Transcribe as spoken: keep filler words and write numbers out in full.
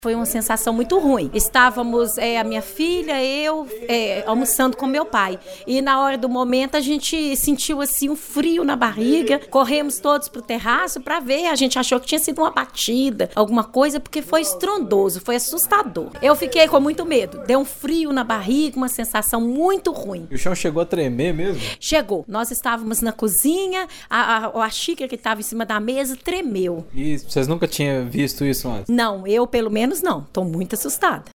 Foi uma sensação muito ruim. Estávamos, é, a minha filha, eu, é, almoçando com meu pai. E na hora do momento a gente sentiu assim um frio na barriga. Corremos todos pro terraço para ver. A gente achou que tinha sido uma batida, alguma coisa, porque foi estrondoso, foi assustador. Eu fiquei com muito medo. Deu um frio na barriga, uma sensação muito ruim. E o chão chegou a tremer mesmo? Chegou. Nós estávamos na cozinha, a, a, a xícara que estava em cima da mesa tremeu. E vocês nunca tinham visto isso antes? Não, eu pelo menos não. Tô muito assustada.